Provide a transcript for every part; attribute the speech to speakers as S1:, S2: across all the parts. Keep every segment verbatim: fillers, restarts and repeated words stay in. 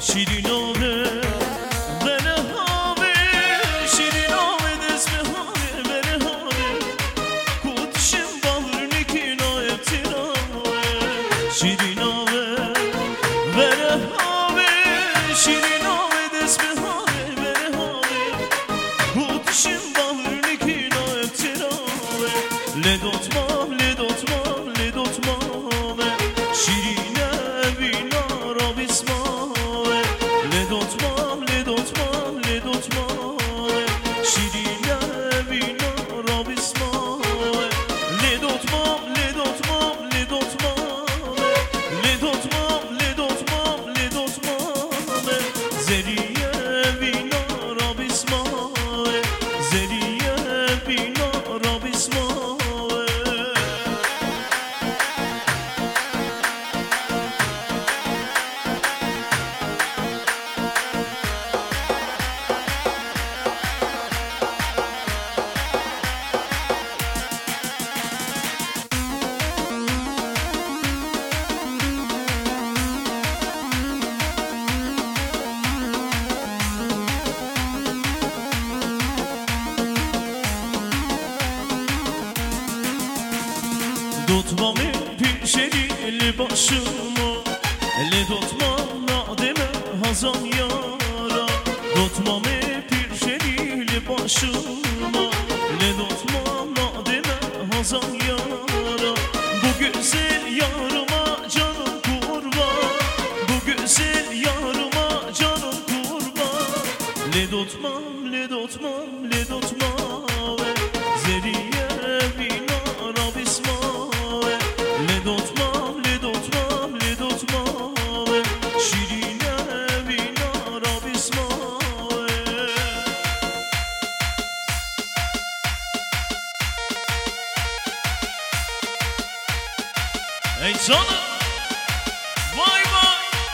S1: شیرین آوه بره هاوه شیرین آوه دست به هاوه بره هاوه کودشم باور نکین آه ابتراوه شیرین آوه بره هاوه شیرین آوه دست به هاوه بره هاوه کودشم باور نکین آه ابتراوه لدوتمام لدوتمام لدوتمام شیرینه بینا را بیسمامه لدوتمام لدوتمام لدوتمام شیرینه بینا را بیسمامه لدوتمام لدوتمام لدوتمام لدوتمام لدوتمام لدوتمام زریه بینا را بیسمامه زریه بینا را بیسمامه Tutmam pişerili başıma ele tutmam nademe hazan yara Tutmam pişerili başıma ele tutmam nademe hazan yara Bu güzel yarıma canım kurban Bu güzel yarıma canım kurban Le tutmam le tutmam le tutmam Zeriye binara bismam لدوتمام لدوتمام لدوتمام شیرینه بینا را بیسمام ای جانم وای وای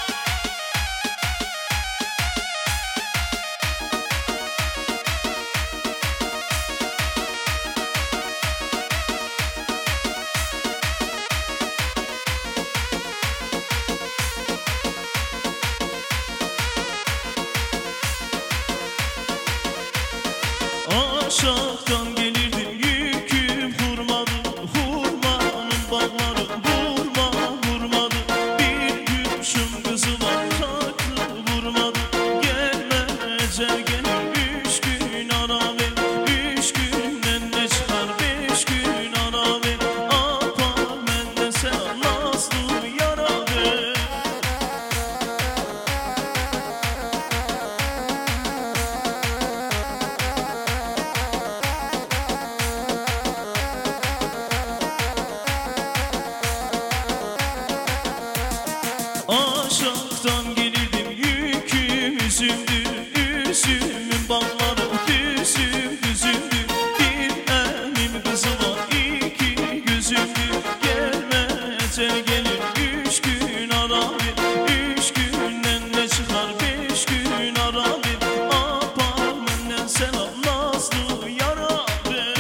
S1: Aşağıdan gelirdim yüküm hurmadı Hurmanın bağları vurma vurmadı Bir gülüşüm kızıma tatlı vurmadı Gelmece gelir üç gün ana ver Üç günden ne çıkar beş gün ana ver Apar mende sen nazlı yara ver Aşağıdan gelirdim yüküm üzümdü Üzümün bağları düzüm düzümdü Bir elim kızı var iki gözümdü Gelmece gelir üç gün ara bir Üç günden ne çıkar beş gün ara bir Apar menden selam nazlı yara ver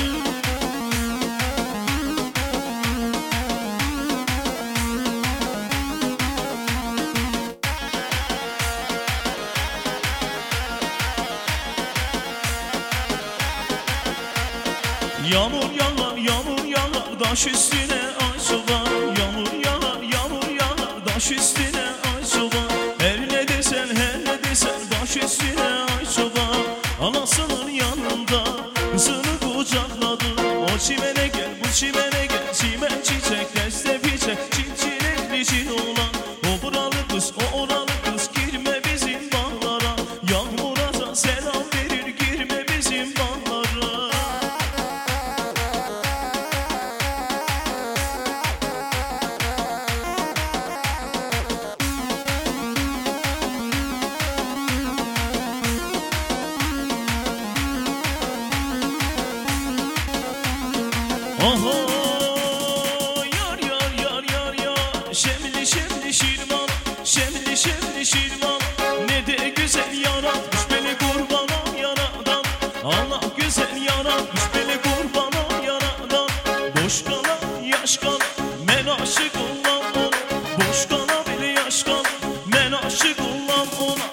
S1: Yağmur yağar, yağmur yağar, daş üstüne ay çoban Yağmur yağar, yağmur yağar, daş üstüne ay çoban Her ne desen, her ne desen, baş üstüne ay çoban Anasının yanında kızını kucakladı O çimene gel, bu çimene gel, çimen çiçek, deste biçek Çiçilekli çil olan, o buralı kız, o oralı kız Girme bizim bağlara, yağmura da selam verir Girme bizim bağlara Oho yar yar yar yar yar Şemli şemli şirman Şemli şemli şirman Ne de güzel yaratmış beni kurbana yaradan Allah güzel yaratmış beni kurbana yaradan Boş kalan yaş kalan men aşık olan ona Boş kalan bile yaş kalan men aşık olan ona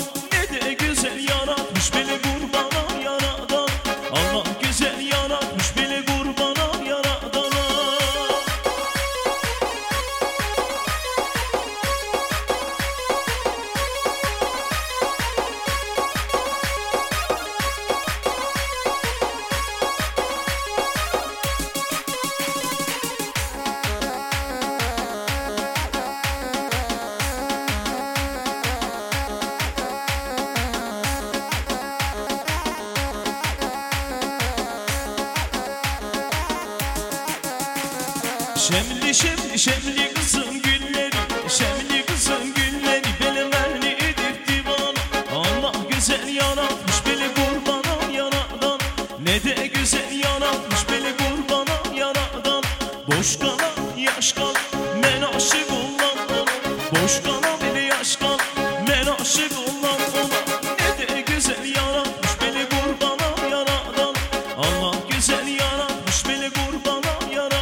S1: Şemli şemli şemli kızın gülleri, şemli kızın gülleri beni beni edip divana. Allah güzel yaratmış beni kurbana yaradan, ne de güzel yaratmış beni kurbana yaradan. Boş kalan yaş kalan men aşık olan ona, boş kalan beni yaş kalan men aşık olan ona. Ne de güzel yaratmış beni kurbana yaradan, Allah güzel yaratmış beni kurbana yaradan.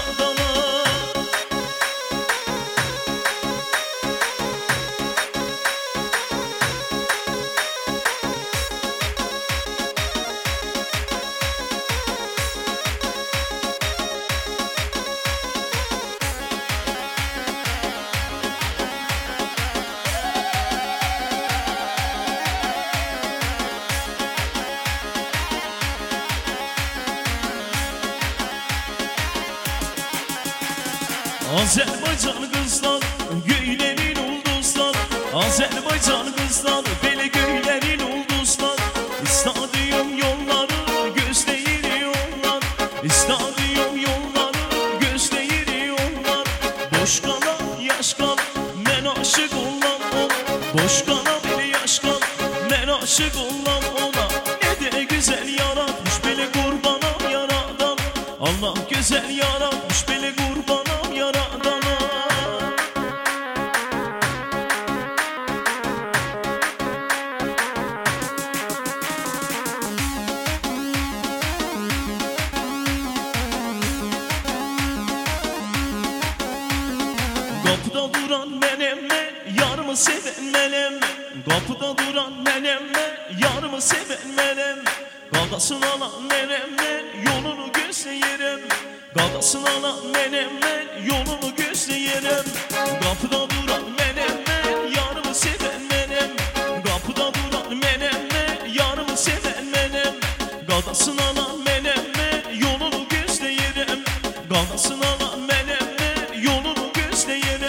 S1: Azerbaycan kızlar, göylerin ulduzlar. Azerbaycan kızlar, böyle göylerin ulduzlar. İstadium yolları gözleyir yollar, İstadium yolları gözleyir yollar. Boş kalan yaş kalan men aşık olan ona, boş kalan beni yaş kalan men aşık olan ona. Ne de güzel yaratmış beni kurbana yaradan, Allah güzel yaratmış beni kurbana yaradan. Kapıda duran menemme, yarımı seven menemme. Kapıda duran menemme, yarımı seven menemme. Gadasını alan menemme, yolunu gözleyerim. Gadasını alan menemme, yolunu gözleyerim. Kapıda duran menemme, yarımı seven menemme. Kapıda duran menemme, yarımı seven menemme. Gadasını alan menemme, yolunu gözleyerim. Gadasını alan menemme, yolunu gözleyerim.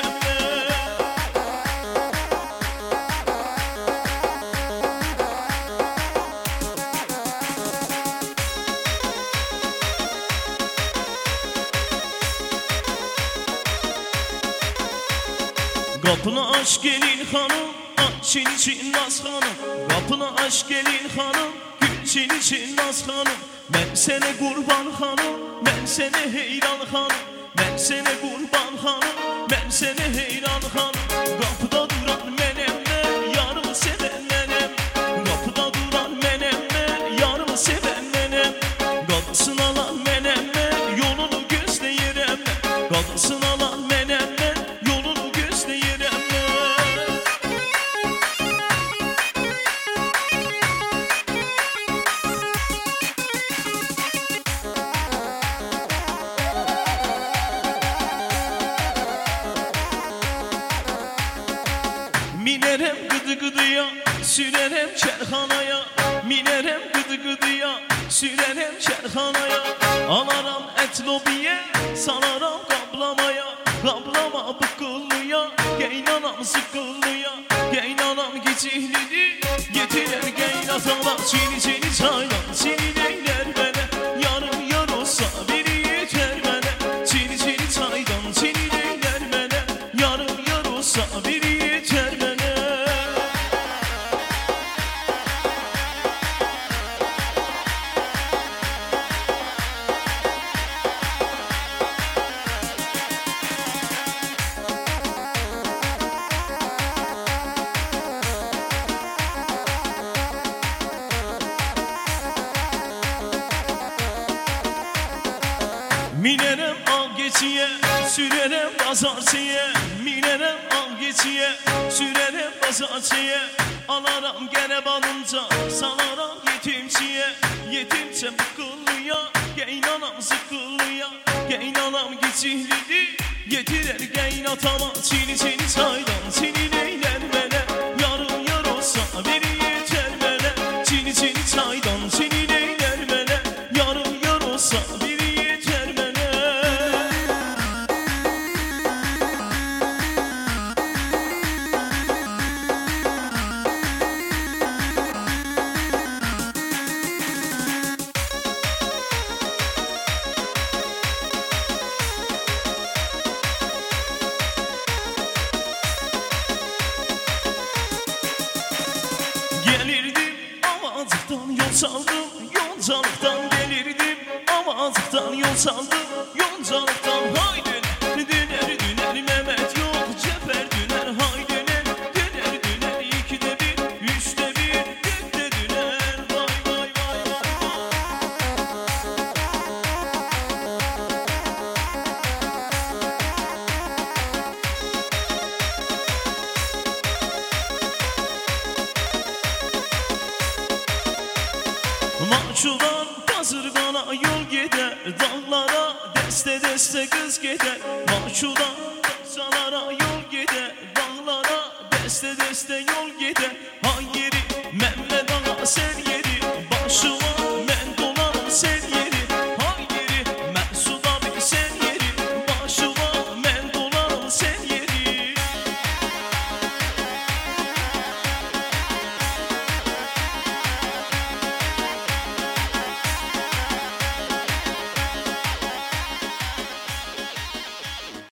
S1: Kapına aşk gelin hanım, açın için naz hanım. Kapına aşk gelin hanım, gülçin için naz hanım. Ben sene kurban hanım, ben sene heyran hanım. Ben sene kurban hanım, ben sene heyran hanım. Kapıda duran menemme, yarımı seven menem. Kapıda duran menemme, yarımı seven menem. Gadasını alan menemme, yolunu gözleyerim. Gadasını alan menemme, yolunu gözleyerim. Minerem gıdı gıdıya, sürerem kerhanaya. Minerem gıdı gıdıya, sürerem kerhanaya. Alaram et lobiye, salaram kaplamaya. Kaplama bıkıllıya, geynanam sıkıllıya. Geynanam geçihlidi, getirer geynatana. Çini çini çaylan, çini neyler bana. Yarım yar olsa biri yeter bana. Çini çini çaydan, çini neyler bana. Yarım yar olsa biri yeter bana. Minerem al geçiye, sürerem pazarcıya. Minerem al geçiye, sürerem pazarcıya. Alaram gene balınca, salaram yetimçiye. Yetimçe bıkıllıya, geynanam sıkıllıya. Geynanam geçihlidi, getirer geynatama. Çini çini çaydan, çini neyler bana. Yarım yar olsa biri yeter bana. Çini çini çaydan, çini neyler bana. Yarım yar olsa biri yeter bana. çaldım, yolcalıktan gelirdim. Avazlıktan yol çaldım, yolcalıktan. Hay döner, döner, döner Mehmet yok ceper döner. Hay döner, döner, döner ikide bir, üçte bir, dörtte döner. Vay vay vay vay Maçudan Kazırgana yol gider, dağlara deste deste kız gider. Maçudan Kazılara yol gider, dağlara deste deste yol gider. Ha yeri Mehmet Ağa sen yeri, başıma